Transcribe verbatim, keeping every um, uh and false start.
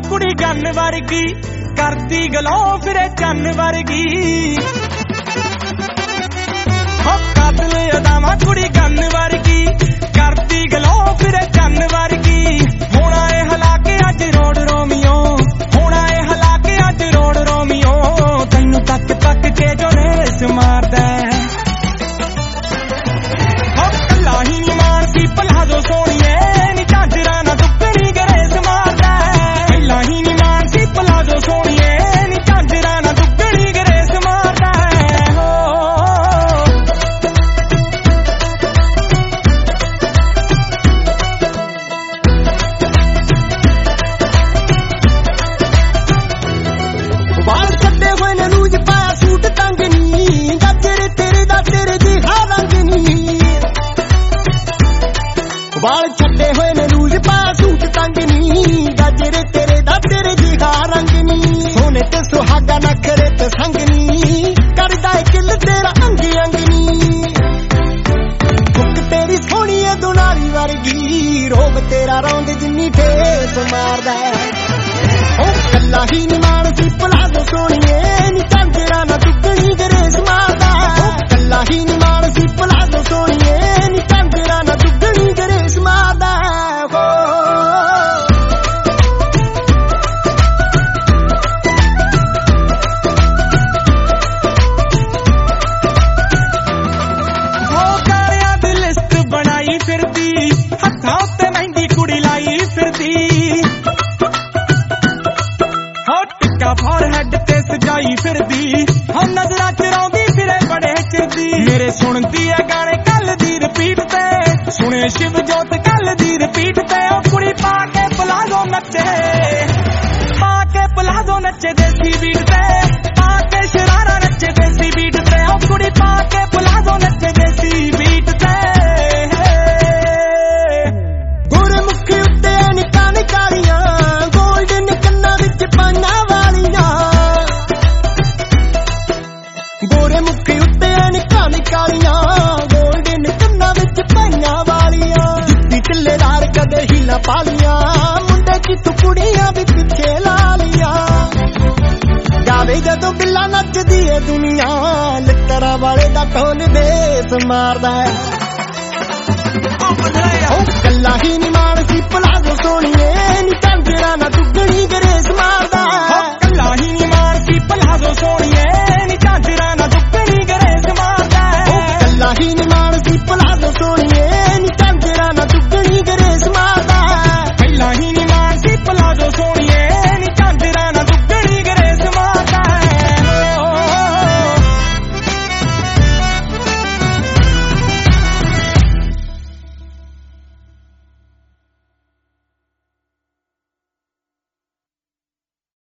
कुड़ी गन वर्गी करती गलों फिरे चन वर्गी हो कातल अदामा कुड़ी गन वर्गी करती गलों फिरे चन वर्गी होना ए हलाके अज रोड रोमियो होना ए हलाके अज रोड रोमियो तैनू तक तक के जो रेस मारदा हो कल्ला ही नी मानसी भला जो सोनिए नी झांजरा ना दुगनी गरेस मारदा कल्ला ही नी मानसी भला जो सोनिए नी झांजरा ना दुगनी गरेस मारदा हो बाल कट्टे हुए ने लूज पाया सूट तंगनी गजरे तेरे दा तेरे दी हारंगनी बाल छट्टे हुए ने लूज पाया सूट तंगनी गजरे तेरे दा तेरे दी हारंगनी सोने ते सुहागा नखरे ते संगनी करदा है किल तेरा अंग अंगनी फुक तेरी सोहनी है दुनारी वर्गी रोब तेरा रौंद जिन्नी ठेस मारदा ओ कल्ला ही नी मानसी भला जो सोनिए नी झांजरा ना दुगनी गरेस मारदा ओ कल्ला ही नी मानसी भला जो सोनिए नी झांजरा ना दुगनी गरेस मारदा हो हो कालियां दी लिस्ट बनाई फिरदी हत्थां उत्ते मेहंदी कुड़ी लाई फिरदी फॉरहेड ते सजाई फिरदी हम नजरा चराउंदी फिरे बड़े चिरदी मेरे सुनदी है गाने कल दी रिपीट ते सुने शिव जोत कल दी रिपीट ते ओ कुड़ी पा के पलाजो नचे पा के पलाजो नचे देसी बीट ते पा के शरारा नचे देसी बीट ते ओ कुड़ी पा के पलाजो नचे देसी बीट ते गोरे मुखी उत्ते निका निकालियां गोल्डन कन्ना विच पाना गोरे मुखी उत्ते निका निकालियां गोल्डन कन्ना विच पाइयां वालियां जिद्दी टिल्लेदार कदे ही ना पालियां मुंडे की तू कुड़ियां भी पिछे ला लिया गावे जदों बिल्ला नचदी है दुनिया लित्तरा वाले दा ढोल बेस मारदा है ओ कल्ला ही नी मानसी भला जो सोनिए नी झांजरा ना दुगनी गरेस मारदा हो कल्ला ही नी मानसी भला जो सोनिए नी झांजरा ना दुगनी गरेस मारदा हो कल्ला ही नी मानसी भला जो सोनिए